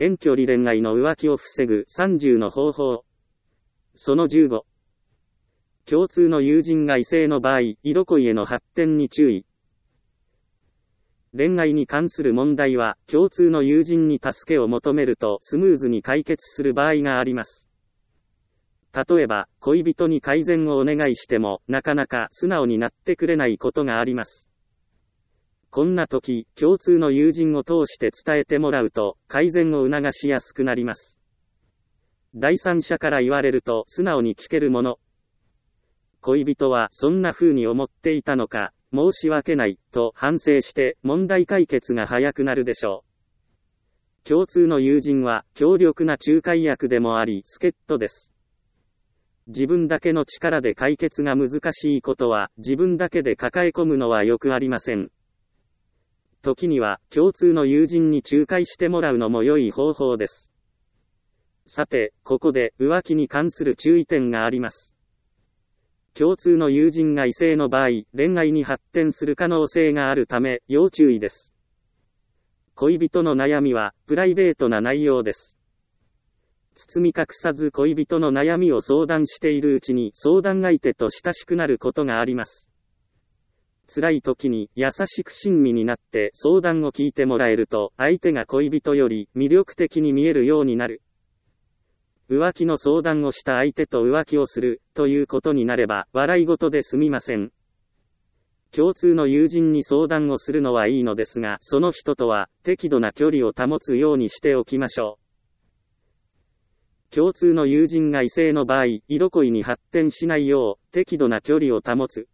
遠距離恋愛の浮気を防ぐ30の方法。その15。共通の友人が異性の場合、色恋への発展に注意。恋愛に関する問題は、共通の友人に助けを求めるとスムーズに解決する場合があります。例えば、恋人に改善をお願いしても、なかなか素直になってくれないことがあります。こんな時、共通の友人を通して伝えてもらうと、改善を促しやすくなります。第三者から言われると素直に聞けるもの。恋人はそんな風に思っていたのか、申し訳ない、と反省して問題解決が早くなるでしょう。共通の友人は強力な仲介役でもあり助っ人です。自分だけの力で解決が難しいことは自分だけで抱え込むのはよくありません。時には共通の友人に仲介してもらうのも良い方法です。さて、ここで浮気に関する注意点があります。共通の友人が異性の場合、恋愛に発展する可能性があるため、要注意です。恋人の悩みは、プライベートな内容です。包み隠さず恋人の悩みを相談しているうちに、相談相手と親しくなることがあります。辛い時に、優しく親身になって相談を聞いてもらえると、相手が恋人より魅力的に見えるようになる。浮気の相談をした相手と浮気をする、ということになれば、笑い事で済みません。共通の友人に相談をするのはいいのですが、その人とは、適度な距離を保つようにしておきましょう。共通の友人が異性の場合、色恋に発展しないよう、適度な距離を保つ。